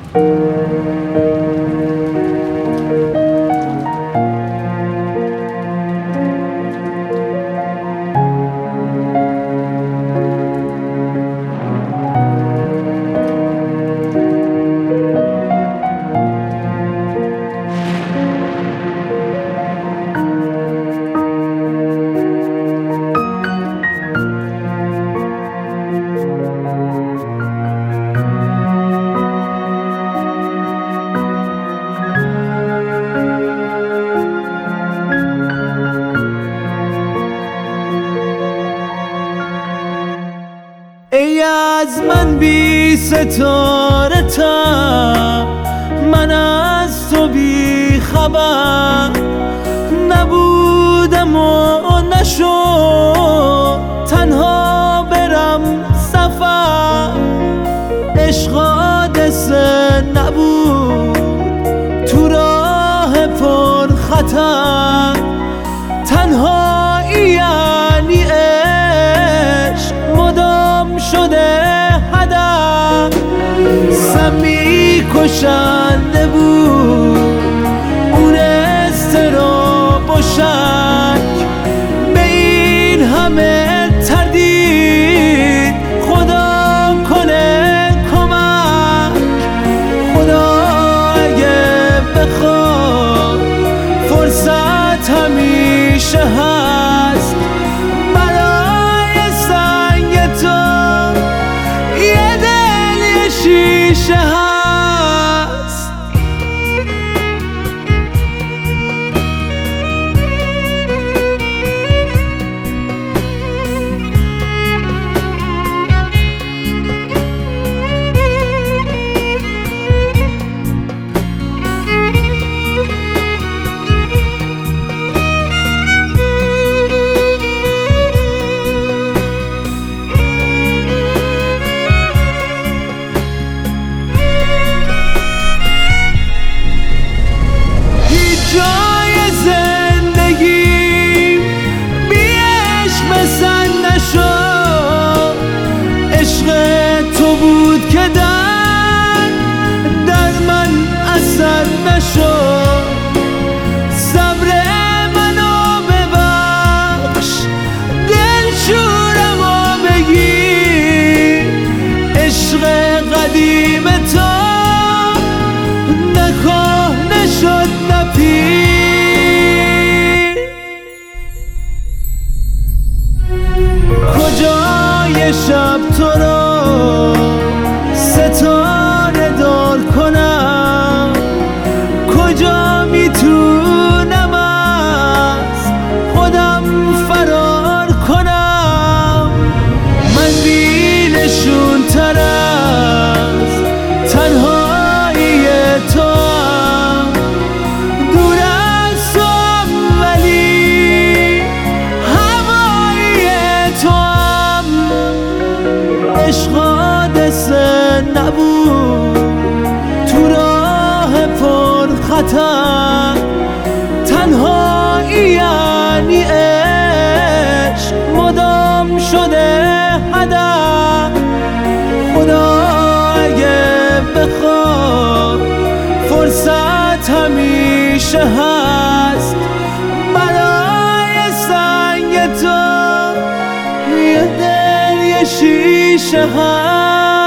ای از من بی ستاره تا من از تو بی خبر نبودم و نشد تنها برم سفر. عشق حادثه نبود تو راه پر خطر، تنهایی یعنی عشق مدام شده هدف. سمی کشنده بود اون اضطراب و شک، به این همه تردید خدا کنه کمک. خدا اگه بخواد فرصت همیشه هست برای سنگ تو، یه دل یه شیشه هست. جای زندگی بی عشق بسن نشد. عشق تو بود که در من اثر نشد. صبر منو ببخش، دلشورمو بگیر. عشق قدیم تو نکهنه شد نه پیر. کجای شب تو رو ستاره دار کنم، کجا میتونم از خودم فرار کنم. من بی نشون تر از تنهایی تو، دور از توام ولی هوایی توام. عشق حادثه نبود تو راه پر خطر، تنهایی یعنی عشق مدام شده هدف. خدا اگه بخواد فرصت همیشه هست برای سنگ تو، یه دل یه شیشه هست.